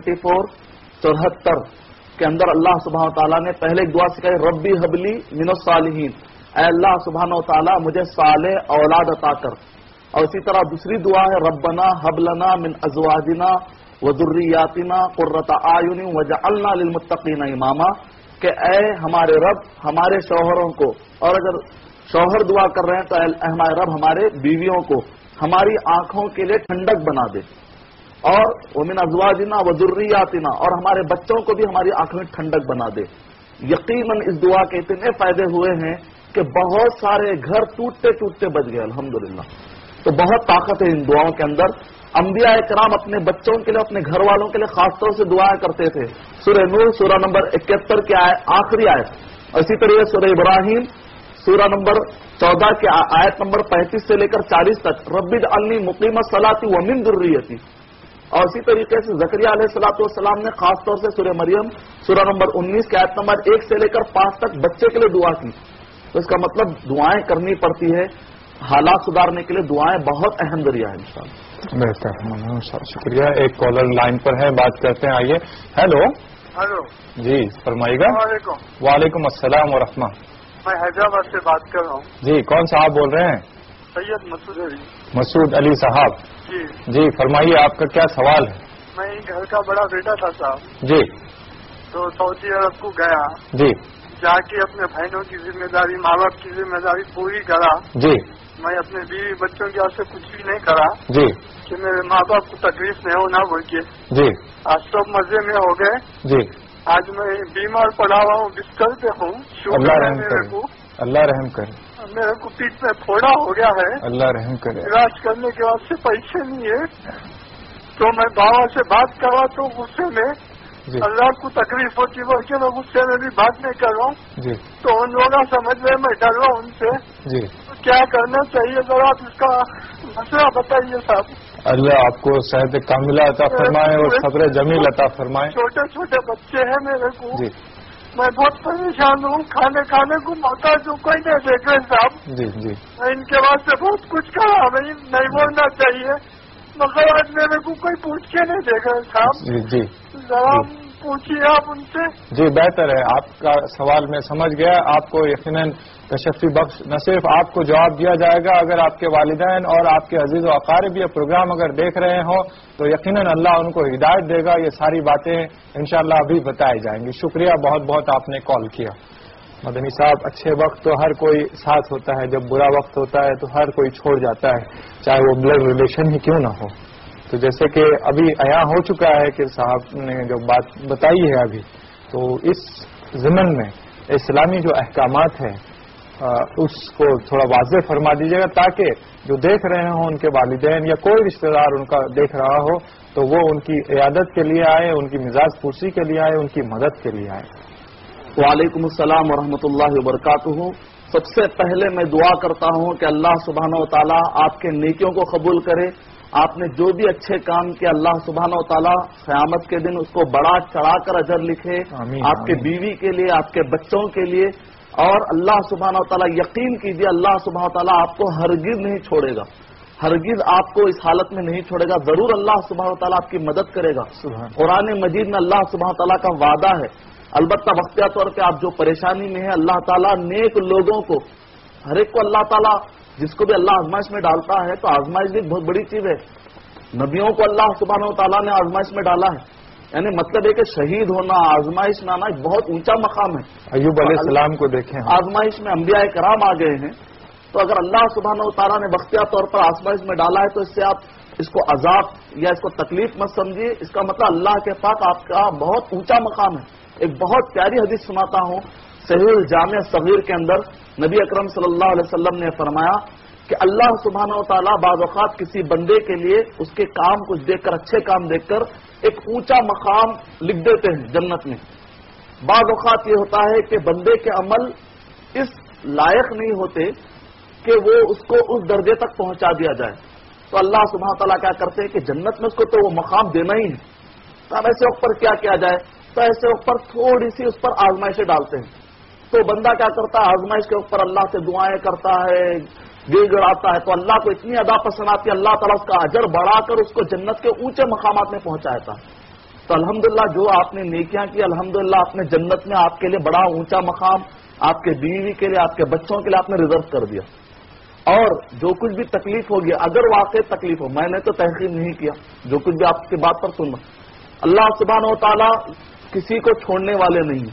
74 کے اندر اللہ سبحانہ تعالیٰ نے پہلے ایک دعا سکھائی, ربی حبلی من الصالحین, اے اللہ سبحانہ تعالیٰ مجھے صالح اولاد عطا کر. اور اسی طرح دوسری دعا ہے, ربنا حب لنا من ازواجنا وذریاتنا قرۃ اعین وجعلنا للمتقین اماما, کہ اے ہمارے رب ہمارے شوہروں کو, اور اگر شوہر دعا کر رہے ہیں تو اے ہمارے رب ہمارے بیویوں کو ہماری آنکھوں کے لیے ٹھنڈک بنا دے, اور ومن ازواجنا وذریاتنا, اور ہمارے بچوں کو بھی ہماری آنکھوں میں ٹھنڈک بنا دے. یقیناً اس دعا کے اتنے فائدے ہوئے ہیں کہ بہت سارے گھر ٹوٹتے ٹوٹتے بچ گئے الحمدللہ. تو بہت طاقت ہے ان دعاؤں کے اندر. انبیاء کرام اپنے بچوں کے لیے, اپنے گھر والوں کے لیے خاص طور سے دعائیں کرتے تھے. سورہ نور سورہ نمبر 71 کی آخری آیت, اور اسی طریقے سورہ ابراہیم سورہ نمبر 14 کی آیت نمبر 35 سے لے کر 40 تک, رب اجعلنی مقیم الصلاۃ ومن ذریتی. اور اسی طریقے سے زکریا علیہ الصلوۃ والسلام نے خاص طور سے سورہ مریم سورہ نمبر 19 کی آیت نمبر 1 سے لے کر 5 تک بچے کے لیے دعا کی. تو اس کا مطلب دعائیں کرنی پڑتی ہے. حالات سدھارنے کے لیے دعائیں بہت اہم ذریعہ ہے انشاءاللہ. بہتر, شکریہ. ایک کالر لائن پر ہے, بات کرتے ہیں, آئیے. ہیلو ہلو, جی فرمائیے گا. السلام علیکم. وعلیکم السلام ورحمہ. میں حیدرآباد سے بات کر رہا ہوں. جی کون صاحب بول رہے ہیں؟ سید مسعود علی. مسعود علی صاحب, جی جی فرمائیے, آپ کا کیا سوال ہے؟ میں گھر کا بڑا بیٹا تھا صاحب, جی تو سعودی عرب کو گیا, جی جا کے اپنے بہنوں کی ذمہ داری, ماں باپ کی ذمہ داری پوری کرا. جی میں اپنے بیوی بچوں کے واسطے کچھ بھی نہیں کرا جی کہ میرے ماں باپ کو تکلیف نہیں ہو نہ بول کے. جی آج سب مزے میں ہو گئے. جی آج میں بیمار پڑا ہوا ہوں، بستر پہ ہوں. اللہ شوگر ہے رحم میرے کرے، کو. اللہ رحم کرے، میرے کو پیٹ میں پھوڑا ہو گیا ہے. اللہ رحم کرے. علاج کرنے کے واسطے پیسے نہیں ہے، تو میں بابا سے بات کرواتا ہوں غصے میں. جی اللہ کو تکلیف ہوتی ہے کہ میں غصے میں بھی بات نہیں کر رہا ہوں. جی تو ان لوگوں سمجھ رہے میں ڈر رہا ہوں ان سے. جی تو کیا کرنا چاہیے ذرا آپ اس کا مسئلہ بتائیے صاحب. اللہ آپ کو صحت کاملہ عطا فرمائے اور صبر جمیل عطا فرمائے. چھوٹے چھوٹے بچے ہیں میرے کو. جی میں بہت پریشان ہوں، کھانے کو محتاج ہوں، کوئی نہیں دیکھ رہے صاحب. جی جی میں ان کے واسطے بہت کچھ کہا، نہیں بولنا چاہیے، مگر آج میرے کو کوئی پوچھ کے نہیں دیکھ رہے صاحب. جی جی ذرا پوچھیے آپ ان سے. جی بہتر ہے، آپ کا سوال میں سمجھ گیا. آپ کو یقیناً تشفی بخش نہ صرف آپ کو جواب دیا جائے گا، اگر آپ کے والدین اور آپ کے عزیز و اقارب یہ پروگرام اگر دیکھ رہے ہوں تو یقیناً اللہ ان کو ہدایت دے گا. یہ ساری باتیں انشاءاللہ ابھی بتائی جائیں گی. شکریہ، بہت بہت آپ نے کال کیا. مدنی صاحب، اچھے وقت تو ہر کوئی ساتھ ہوتا ہے، جب برا وقت ہوتا ہے تو ہر کوئی چھوڑ جاتا ہے، چاہے وہ بلڈ ریلیشن ہی کیوں نہ ہو. تو جیسے کہ ابھی عیاں ہو چکا ہے کہ صاحب نے جو بات بتائی ہے ابھی، تو اس ضمن میں اسلامی جو احکامات ہیں اس کو تھوڑا واضح فرما دیجیے گا، تاکہ جو دیکھ رہے ہوں ان کے والدین یا کوئی رشتہ دار ان کا دیکھ رہا ہو تو وہ ان کی عیادت کے لیے آئے، ان کی مزاج پرسی کے لیے آئے، ان کی مدد کے لیے آئے. وعلیکم السلام ورحمۃ اللہ وبرکاتہ. سب سے پہلے میں دعا کرتا ہوں کہ اللہ سبحانہ و تعالیٰ آپ کے نیکیوں کو قبول کرے. آپ نے جو بھی اچھے کام کیا اللہ سبحانہ و تعالیٰ قیامت کے دن اس کو بڑا چڑھا کر اجر لکھے. آمین. آپ کے بیوی کے لیے، آپ کے بچوں کے لیے. اور اللہ سبحانہ و تعالیٰ یقین کیجیے اللہ سبحانہ و تعالیٰ آپ کو ہرگز نہیں چھوڑے گا، ہرگز آپ کو اس حالت میں نہیں چھوڑے گا. ضرور اللہ سبحانہ و تعالیٰ آپ کی مدد کرے گا. قرآن مجید میں اللہ سبحانہ و تعالیٰ کا وعدہ ہے. البتہ وقتیہ طور پہ آپ جو پریشانی میں ہیں، اللہ تعالیٰ نیک لوگوں کو، ہر ایک کو اللہ تعالیٰ جس کو بھی اللہ آزمائش میں ڈالتا ہے، تو آزمائش بھی بہت بڑی چیز ہے. نبیوں کو اللہ سبحانہ و تعالیٰ نے آزمائش میں ڈالا ہے، یعنی مطلب ہے کہ شہید ہونا، آزمائش میں آنا ایک بہت اونچا مقام ہے. ایوب علیہ السلام کو دیکھیں، آزمائش میں انبیاء کرام آ گئے ہیں. تو اگر اللہ سبحانہ و تعالیٰ نے وقتیہ طور پر آزمائش میں ڈالا ہے تو اس سے آپ اس کو عذاب یا اس کو تکلیف مت سمجھیے. اس کا مطلب اللہ کے پاس آپ کا بہت اونچا مقام ہے. ایک بہت پیاری حدیث سناتا ہوں. صحیح الجامع صغیر کے اندر نبی اکرم صلی اللہ علیہ وسلم نے فرمایا کہ اللہ سبحانہ و تعالیٰ بعض اوقات کسی بندے کے لیے اس کے کام کچھ دیکھ کر، اچھے کام دیکھ کر ایک اونچا مقام لکھ دیتے ہیں جنت میں. بعض اوقات یہ ہوتا ہے کہ بندے کے عمل اس لائق نہیں ہوتے کہ وہ اس کو اس درجے تک پہنچا دیا جائے. تو اللہ سبحانہ و تعالیٰ کیا کرتے ہیں کہ جنت میں اس کو تو وہ مقام دینا ہی ہے. تو اب ایسے وقت پر کیا کیا جائے؟ تو ایسے وقت پر تھوڑی سی اس پر آزمائشیں ڈالتے ہیں. تو بندہ کیا کرتا ہے؟ آزمائش کے اوپر اللہ سے دعائیں کرتا ہے، گڑ گڑاتا ہے. تو اللہ کو اتنی ادا پسند آتی ہے، اللہ تعالیٰ اس کا اجر بڑھا کر اس کو جنت کے اونچے مقامات میں پہنچاتا ہے. تو الحمدللہ جو آپ نے نیکیاں کی، الحمدللہ آپ نے جنت میں آپ کے لیے بڑا اونچا مقام، آپ کے بیوی کے لیے، آپ کے بچوں کے لیے آپ نے ریزرو کر دیا. اور جو کچھ بھی تکلیف ہوگی، اگر واقع تکلیف ہو، میں نے تو تحقیق نہیں کیا، جو کچھ بھی آپ کی بات پر سننا، اللہ سبحانہ و تعالیٰ کسی کو چھوڑنے والے نہیں.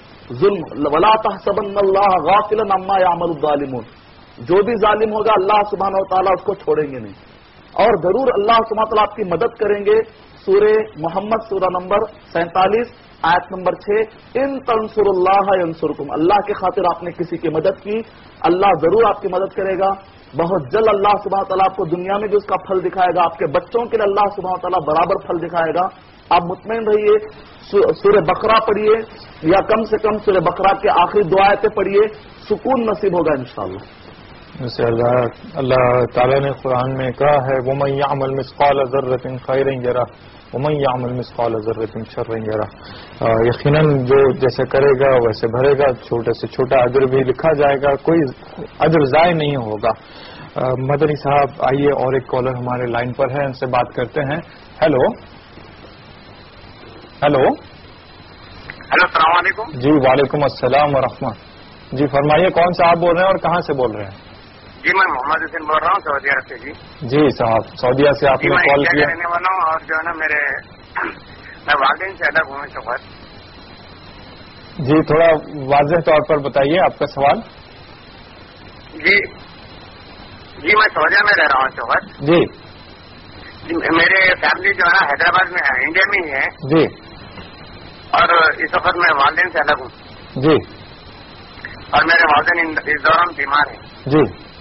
ظلم ولا تحسبن اللہ غافلا عما یعمل الظالمون. جو بھی ظالم ہوگا اللہ سبحانہ و تعالیٰ اس کو چھوڑیں گے نہیں. اور ضرور اللہ سبحانہ و تعالیٰ آپ کی مدد کریں گے. سورہ محمد سورہ نمبر 47 آیت نمبر 6، ان تنصر اللہ ینصرکم. اللہ کی خاطر آپ نے کسی کی مدد کی، اللہ ضرور آپ کی مدد کرے گا. بہت جلد اللہ سبحانہ و تعالیٰ آپ کو دنیا میں بھی اس کا پھل دکھائے گا. آپ کے بچوں کے لیے اللہ سبحانہ و تعالیٰ برابر پھل دکھائے گا. آپ مطمئن رہیے. سورہ بقرہ پڑھیے، یا کم سے کم سورہ بقرہ کے آخری دو آیتیں پڑھیے، سکون نصیب ہوگا انشاءاللہ. جیسے اللہ تعالیٰ نے قرآن میں کہا ہے وَمَن يَعْمَلْ مِثْقَالَ ذَرَّةٍ خَيْرًا يَرَهُ وَمَن يَعْمَلْ مِثْقَالَ ذَرَّةٍ شَرًّا يَرَهُ. یقیناً جو جیسے کرے گا ویسے بھرے گا. چھوٹے سے چھوٹا اجر بھی لکھا جائے گا، کوئی اجر ضائع نہیں ہوگا. مدنی صاحب آئیے، اور ایک کالر ہمارے لائن پر ہے، ان سے بات کرتے ہیں. ہیلو ہیلو ہیلو، السلام علیکم. جی وعلیکم السلام ورحمۃ. جی فرمائیے، کون سے آپ بول رہے ہیں اور کہاں سے بول رہے ہیں؟ جی میں محمد حسین بول رہا ہوں سعودی عرب سے. جی صاحب، سعودیہ سے آپ نے کال کیا. رہنے والا ہوں، اور جو ہے نا میں والدین سے الگ ہوں اس وقت. جی تھوڑا واضح طور پر بتائیے آپ کا سوال. جی میں سعودیہ میں رہ رہا ہوں اس وقت. جی میرے فیملی جو ہے نا حیدرآباد میں ہے، انڈیا میں ہی ہے. جی اور اس وقت میں والدین سے الگ ہوں جی اور میرے والدین اس دوران بیمار ہیں. جی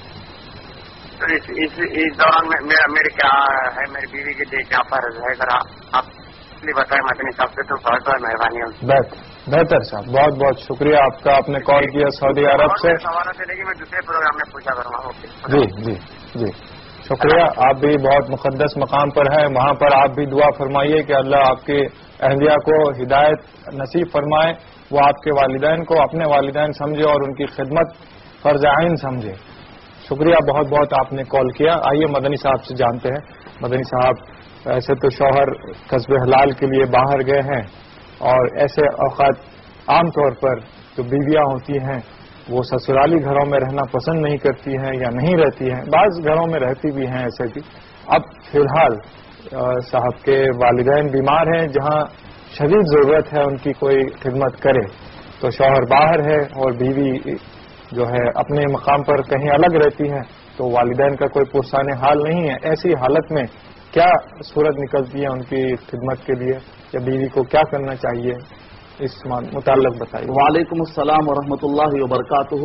تو اس دوران میرے کیا ہے, میری بیوی کے لیے کیا فرض ہے, ذرا آپ بتائیں مدنی صاحب سے, تو بہت بہت مہربانی ہوگی. بہتر صاحب, بہت بہت شکریہ آپ کا, آپ نے کال کیا سعودی عرب سے. سوالات دے گی, میں دوسرے پروگرام میں پوچھا کروں گا. جی جی جی شکریہ. آپ بھی بہت مقدس مقام پر ہیں, وہاں پر آپ بھی دعا فرمائیے کہ اللہ آپ کے اہلیہ کو ہدایت نصیب فرمائے, وہ آپ کے والدین کو اپنے والدین سمجھے اور ان کی خدمت فرض عین سمجھے. شکریہ بہت بہت آپ نے کال کیا. آئیے مدنی صاحب سے جانتے ہیں. مدنی صاحب, ایسے تو شوہر کسب حلال کے لیے باہر گئے ہیں, اور ایسے اوقات عام طور پر جو بیویاں ہوتی ہیں وہ سسرالی گھروں میں رہنا پسند نہیں کرتی ہیں یا نہیں رہتی ہیں, بعض گھروں میں رہتی بھی ہیں ایسے بھی. اب فی الحال صاحب کے والدین بیمار ہیں, جہاں شدید ضرورت ہے ان کی کوئی خدمت کرے, تو شوہر باہر ہے اور بیوی جو ہے اپنے مقام پر کہیں الگ رہتی ہے, تو والدین کا کوئی پرسان حال نہیں ہے. ایسی حالت میں کیا صورت نکلتی ہے ان کی خدمت کے لیے, یا بیوی کو کیا کرنا چاہیے, اس متعلق بتائیے. وعلیکم السلام ورحمۃ اللہ وبرکاتہ.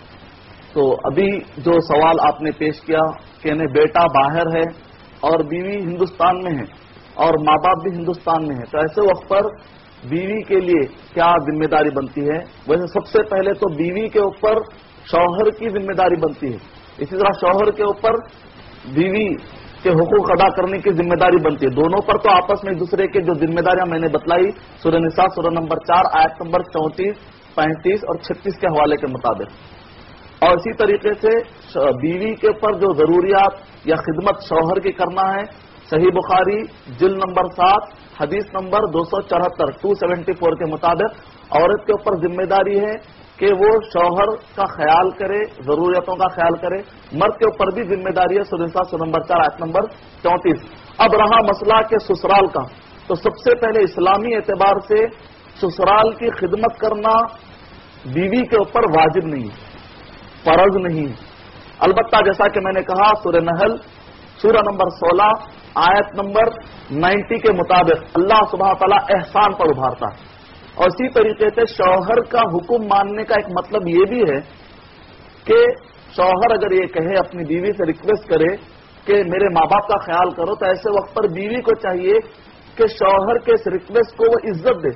تو ابھی جو سوال آپ نے پیش کیا کہ بیٹا باہر ہے اور بیوی ہندوستان میں ہے اور ماں باپ بھی ہندوستان میں ہے, تو ایسے وقت پر بیوی کے لیے کیا ذمہ داری بنتی ہے؟ ویسے سب سے پہلے تو بیوی کے اوپر شوہر کی ذمہ داری بنتی ہے, اسی طرح شوہر کے اوپر بیوی کے حقوق ادا کرنے کی ذمہ داری بنتی ہے. دونوں پر تو آپس میں ایک دوسرے کے جو ذمہ داریاں میں نے بتلائی سورہ نساء سورہ نمبر 4 آیت نمبر 34, 35 اور 36 کے حوالے کے مطابق. اور اسی طریقے سے بیوی کے اوپر جو ضروریات یا خدمت شوہر کی کرنا ہے, صحیح بخاری جلد نمبر 7 حدیث نمبر 274 274 کے مطابق عورت کے اوپر ذمہ داری ہے کہ وہ شوہر کا خیال کرے, ضروریتوں کا خیال کرے. مرد کے اوپر بھی ذمہ داری ہے سورہ نساء سورہ نمبر 4 آیت نمبر 34. اب رہا مسئلہ کے سسرال کا, تو سب سے پہلے اسلامی اعتبار سے سسرال کی خدمت کرنا بیوی کے اوپر واجب نہیں, فرض نہیں. البتہ جیسا کہ میں نے کہا سورہ نحل سورہ نمبر 16 آیت نمبر 90 کے مطابق اللہ سبحانہ تعالیٰ احسان پر ابھارتا ہے. اور اسی طریقے سے شوہر کا حکم ماننے کا ایک مطلب یہ بھی ہے کہ شوہر اگر یہ کہے, اپنی بیوی سے ریکویسٹ کرے کہ میرے ماں باپ کا خیال کرو, تو ایسے وقت پر بیوی کو چاہیے کہ شوہر کے اس ریکویسٹ کو وہ عزت دے.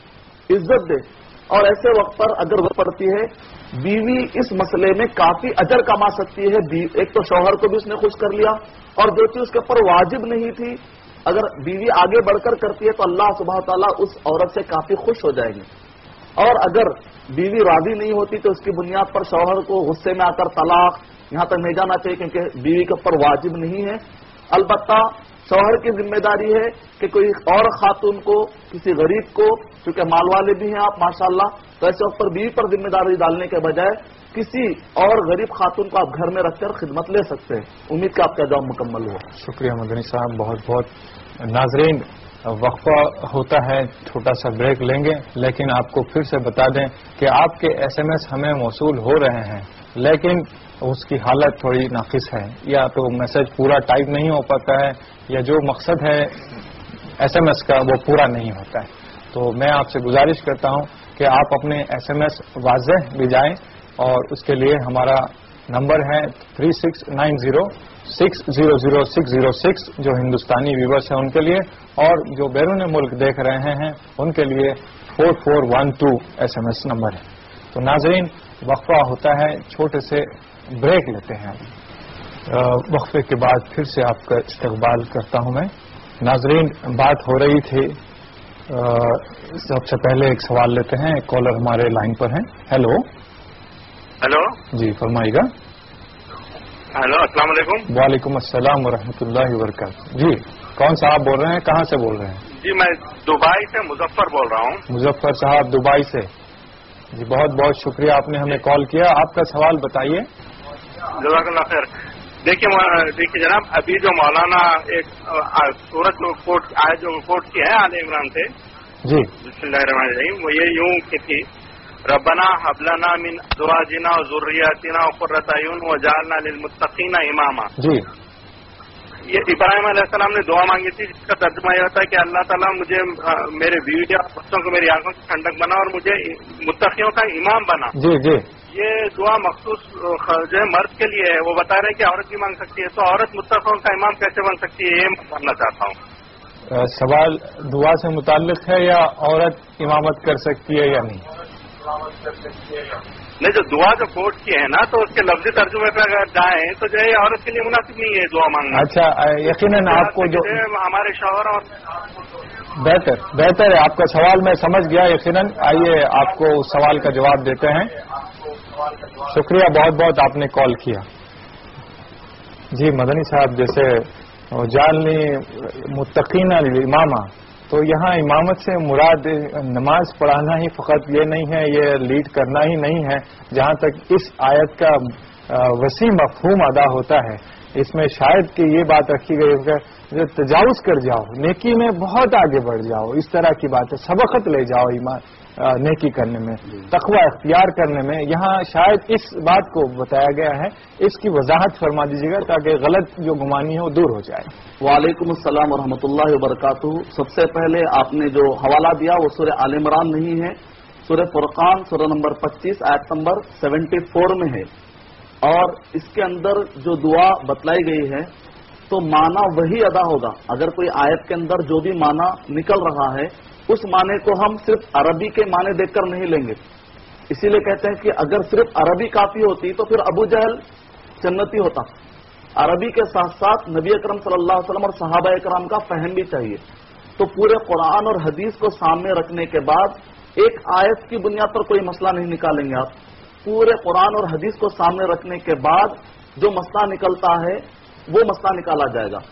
اور ایسے وقت پر اگر وہ پڑتی ہے, بیوی اس مسئلے میں کافی اجر کما سکتی ہے. ایک تو شوہر کو بھی اس نے خوش کر لیا, اور جو چیز اس کے اوپر واجب نہیں تھی اگر بیوی آگے بڑھ کر کرتی ہے تو اللہ سبحانہ تعالیٰ اس عورت سے کافی خوش ہو جائیں گے. اور اگر بیوی راضی نہیں ہوتی تو اس کی بنیاد پر شوہر کو غصے میں آ کر طلاق یہاں تک نہیں جانا چاہیے, کیونکہ بیوی کے اوپر واجب نہیں ہے. البتہ شوہر کی ذمہ داری ہے کہ کوئی اور خاتون کو, کسی غریب کو, چونکہ مال والے بھی ہیں آپ ماشاءاللہ, تو ایسے وقت پر بیوی پر ذمہ داری ڈالنے کے بجائے کسی اور غریب خاتون کو آپ گھر میں رکھ کر خدمت لے سکتے ہیں. امید کہ آپ کا جواب مکمل ہو. شکریہ مدنی صاحب, بہت بہت. ناظرین, وقفہ ہوتا ہے, چھوٹا سا بریک لیں گے, لیکن آپ کو پھر سے بتا دیں کہ آپ کے SMS ہمیں موصول ہو رہے ہیں, لیکن اس کی حالت تھوڑی ناقص ہے, یا تو میسج پورا ٹائپ نہیں ہو پاتا ہے, یا جو مقصد ہے SMS کا وہ پورا نہیں ہوتا ہے. تو میں آپ سے گزارش کرتا ہوں کہ آپ اپنے SMS واضح بھیجائیں, اور اس کے لیے ہمارا نمبر ہے 3690600606 جو ہندوستانی ویورز ہیں ان کے لیے, اور جو بیرون ملک دیکھ رہے ہیں ان کے لیے 4412 SMS نمبر ہے. تو ناظرین, وقفہ ہوتا ہے, چھوٹے سے بریک لیتے ہیں. وقفے کے بعد پھر سے آپ کا استقبال کرتا ہوں میں. ناظرین, بات ہو رہی تھی, سب سے پہلے ایک سوال لیتے ہیں. ایک کالر ہمارے لائن پر ہیں. ہیلو جی فرمائیے گا. ہیلو, السلام علیکم. وعلیکم السلام ورحمۃ اللہ وبرکاتہ. جی کون صاحب بول رہے ہیں, کہاں سے بول رہے ہیں؟ جی میں دبئی سے مظفر بول رہا ہوں. مظفر صاحب دبئی سے, جی بہت بہت شکریہ, آپ نے ہمیں کال کیا. آپ کا سوال بتائیے. جزاک اللہ خیر. دیکھیے جناب, ابھی جو مولانا ایک سورت کوٹ کی ہے آل عمران سے, جی بسم اللہ الرحمن الرحیم, وہ یہ یوں کی تھی, ربنا هب لنا من ازواجنا وذرياتنا قرة اعين وجعلنا للمتقين اماما. جی یہ ابراہیم علیہ السلام نے دعا مانگی تھی جس کا ترجمہ یہ ہوتا ہے کہ اللہ تعالیٰ مجھے میرے بیوی اور بچوں کو میری آنکھوں کی ٹھنڈک بنا اور مجھے متقیوں کا امام بنا. جی جی. یہ دعا مخصوص جو ہے مرد کے لیے ہے. وہ بتا رہے ہیں کہ عورت بھی مانگ سکتی ہے, تو عورت متقیوں کا امام کیسے بن سکتی ہے, یہ میں جاننا چاہتا ہوں. سوال دعا سے متعلق ہے یا عورت امامت کر سکتی ہے یا نہیں؟ نہیں, جو دعا جو کوٹ کی ہے نا, تو اس کے لفظی ترجمے پہ اگر جائیں تو جو ہے عورت کے لیے مناسب نہیں ہے دعا مانگنا. اچھا, یقیناً آپ کو جو ہمارے شوہر اور بہتر ہے آپ کا سوال میں سمجھ گیا. یقیناً آئیے آپ کو اس سوال کا جواب دیتے ہیں. شکریہ, بہت بہت آپ نے کال کیا. جی مدنی صاحب, جیسے جعلنی متقین الامامہ, تو یہاں امامت سے مراد نماز پڑھانا ہی فقط یہ نہیں ہے, یہ لیڈ کرنا ہی نہیں ہے. جہاں تک اس آیت کا وسیع مفہوم ادا ہوتا ہے, اس میں شاید کہ یہ بات رکھی گئی ہے کہ تجاوز کر جاؤ, نیکی میں بہت آگے بڑھ جاؤ, اس طرح کی بات ہے. سبقت لے جاؤ ایمان نیکی کرنے میں, تقوی اختیار کرنے میں. یہاں شاید اس بات کو بتایا گیا ہے, اس کی وضاحت فرما دیجیے گا تاکہ غلط جو گمانی ہے وہ دور ہو جائے. وعلیکم السلام ورحمۃ اللہ وبرکاتہ. سب سے پہلے آپ نے جو حوالہ دیا وہ سورہ آل عمران نہیں ہے, سورہ فرقان سورہ نمبر 25 آیت نمبر 74 میں ہے. اور اس کے اندر جو دعا بتلائی گئی ہے تو معنی وہی ادا ہوگا. اگر کوئی آیت کے اندر جو بھی معنی نکل رہا ہے اس معنی کو ہم صرف عربی کے معنی دیکھ کر نہیں لیں گے. اسی لیے کہتے ہیں کہ اگر صرف عربی کافی ہوتی تو پھر ابو جہل جنتی ہوتا. عربی کے ساتھ ساتھ نبی اکرم صلی اللہ علیہ وسلم اور صحابہ اکرام کا فہم بھی چاہیے. تو پورے قرآن اور حدیث کو سامنے رکھنے کے بعد ایک آیت کی بنیاد پر کوئی مسئلہ نہیں نکالیں گے آپ. پورے قرآن اور حدیث کو سامنے رکھنے کے بعد جو مسئلہ نکلتا ہے وہ مسئلہ نکالا جائے گا.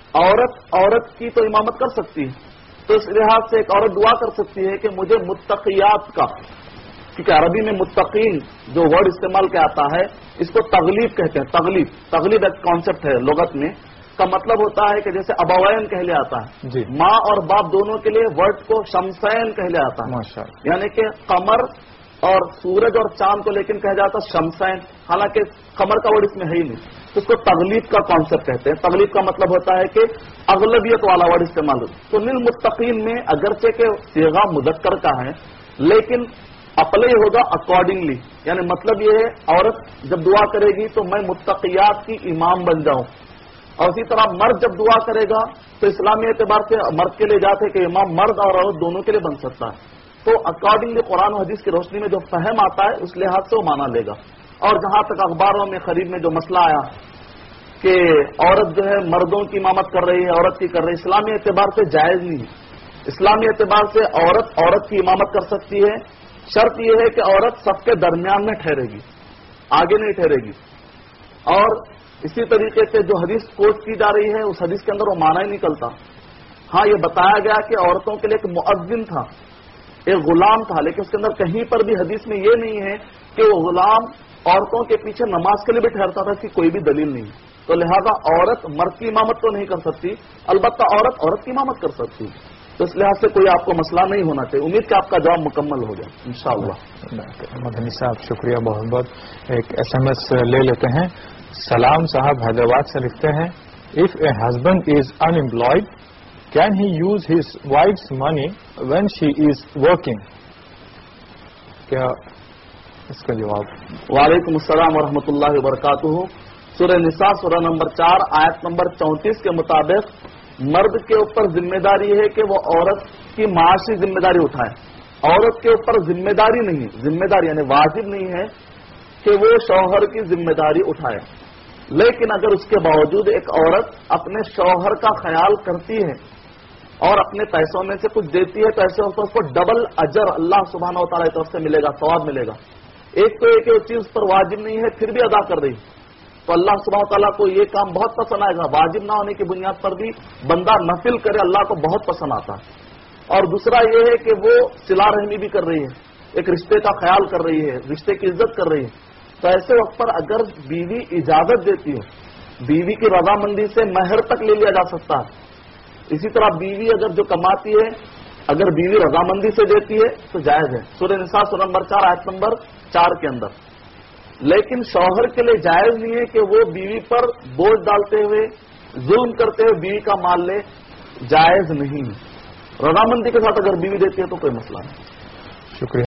عورت کی تو امامت کر سکتی ہے, تو اس لحاظ سے ایک عورت دعا کر سکتی ہے کہ مجھے متقیات کا, کیونکہ عربی میں متقین جو ورڈ استعمال کیا آتا ہے اس کو تغلیب کہتے ہیں. تغلیب ایک کانسیپٹ ہے لغت میں, کا مطلب ہوتا ہے کہ جیسے ابوین کہہ لیا آتا ہے جی. ماں اور باپ دونوں کے لیے ورڈ کو شمسین کہہ لیا آتا ہے, یعنی کہ قمر اور سورج اور چاند کو لیکن کہا جاتا ہے شمسین, حالانکہ قمر کا ورڈ اس میں ہے ہی نہیں. تو اس کو تغلیب کا کانسیپٹ کہتے ہیں. تغلیب کا مطلب ہوتا ہے کہ اغلبیت والا ورڈ استعمال ہوتا ہے. تو للمتقین میں اگرچہ کہ صیغہ مذکر کا ہے لیکن اپلائی ہوگا اکارڈنگلی, یعنی مطلب یہ ہے عورت جب دعا کرے گی تو میں متقیات کی امام بن جاؤں. اور اسی طرح مرد جب دعا کرے گا تو اسلامی اعتبار سے مرد کے لیے جاتے کہ امام مرد اور عورت دونوں کے لیے بن سکتا ہے. تو اکارڈنگلی قرآن و حدیث کی روشنی میں جو فہم آتا ہے اس لحاظ سے وہ مانا لے گا. اور جہاں تک اخباروں میں خرید میں جو مسئلہ آیا کہ عورت جو ہے مردوں کی امامت کر رہی ہے, عورت کی کر رہی ہے, اسلامی اعتبار سے جائز نہیں ہے. اسلامی اعتبار سے عورت کی امامت کر سکتی ہے. شرط یہ ہے کہ عورت سب کے درمیان میں ٹھہرے گی, آگے نہیں ٹھہرے گی. اور اسی طریقے سے جو حدیث کوٹ کی جا رہی ہے اس حدیث کے اندر وہ معنی ہی نکلتا. ہاں یہ بتایا گیا کہ عورتوں کے لیے ایک مؤذن تھا, ایک غلام تھا, لیکن اس کے اندر کہیں پر بھی حدیث میں یہ نہیں ہے کہ وہ غلام عورتوں کے پیچھے نماز کے لیے بھی ٹھہرتا تھا, اس کی کوئی بھی دلیل نہیں. تو لہذا عورت مرد کی امامت تو نہیں کر سکتی, البتہ عورت کی امامت کر سکتی. تو اس لحاظ سے کوئی آپ کو مسئلہ نہیں ہونا چاہیے. امید کہ آپ کا جواب مکمل ہو جائے انشاءاللہ. مدنی صاحب شکریہ بہت بہت. ایک SMS لے لیتے ہیں. سلام صاحب حیدرآباد سے لکھتے ہیں, if a husband is unemployed can he use his wife's money when she is working? کیا اس کا جواب؟ وعلیکم السلام ورحمۃ اللہ وبرکاتہ. سورہ نساء سورہ نمبر 4 آیت نمبر 34 کے مطابق مرد کے اوپر ذمہ داری ہے کہ وہ عورت کی معاشی ذمہ داری اٹھائے. عورت کے اوپر ذمہ داری نہیں, ذمہ داری یعنی واجب نہیں ہے کہ وہ شوہر کی ذمہ داری اٹھائے. لیکن اگر اس کے باوجود ایک عورت اپنے شوہر کا خیال کرتی ہے اور اپنے پیسوں میں سے کچھ دیتی ہے تو ایسے ہوتا ہے اس کو ڈبل اجر اللہ سبحانہ و تعالیٰ کی طرف سے ملے گا, ثواب ملے گا. ایک تو ایک چیز پر واجب نہیں ہے پھر بھی ادا کر رہی تو اللہ سبحانہ و تعالیٰ کو یہ کام بہت پسند آئے گا. واجب نہ ہونے کی بنیاد پر بھی بندہ نفل کرے اللہ کو بہت پسند آتا ہے. اور دوسرا یہ ہے کہ وہ صلہ رحمی بھی کر رہی ہے, ایک رشتے کا خیال کر رہی ہے, رشتے کی عزت کر رہی ہے. تو ایسے وقت پر اگر بیوی اجازت دیتی ہو, بیوی کی رضامندی سے مہر تک لے لیا جا سکتا ہے. اسی طرح بیوی اگر جو کماتی ہے اگر بیوی رضامندی سے دیتی ہے تو جائز ہے. سورہ نساء سورہ نمبر 4 آیت نمبر 4 کے اندر. لیکن شوہر کے لیے جائز نہیں ہے کہ وہ بیوی پر بوجھ ڈالتے ہوئے ظلم کرتے ہوئے بیوی کا مال لے جائز نہیں. رضامندی کے ساتھ اگر بیوی دیتی ہے تو کوئی مسئلہ نہیں. شکریہ.